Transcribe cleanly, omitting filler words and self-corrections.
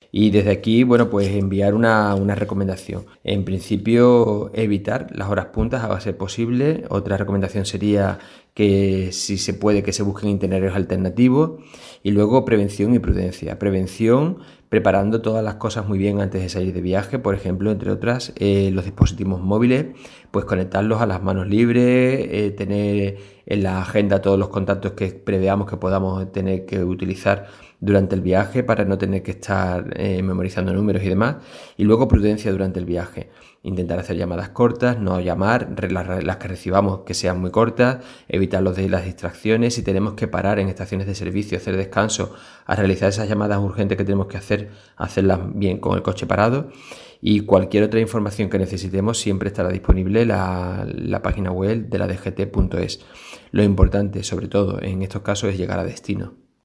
Y desde aquí, bueno, pues enviar una recomendación. En principio, evitar las horas puntas a ser posible. Otra recomendación sería que si se puede que se busquen itinerarios alternativos. Y luego prevención y prudencia. Prevención, preparando todas las cosas muy bien antes de salir de viaje. Por ejemplo, entre otras, los dispositivos móviles, pues conectarlos a las manos libres, tener en la agenda todos los contactos que preveamos que podamos tener que utilizar durante el viaje para no tener que estar memorizando números y demás. Y luego prudencia durante el viaje. Intentar hacer llamadas cortas, no llamar, las que recibamos que sean muy cortas, evitar los de las distracciones. Si tenemos que parar en estaciones de servicio, hacer descanso, a realizar esas llamadas urgentes que tenemos que hacer, hacerlas bien con el coche parado. Y cualquier otra información que necesitemos siempre estará disponible la página web de la DGT.es. Lo importante, sobre todo en estos casos, es llegar a destino.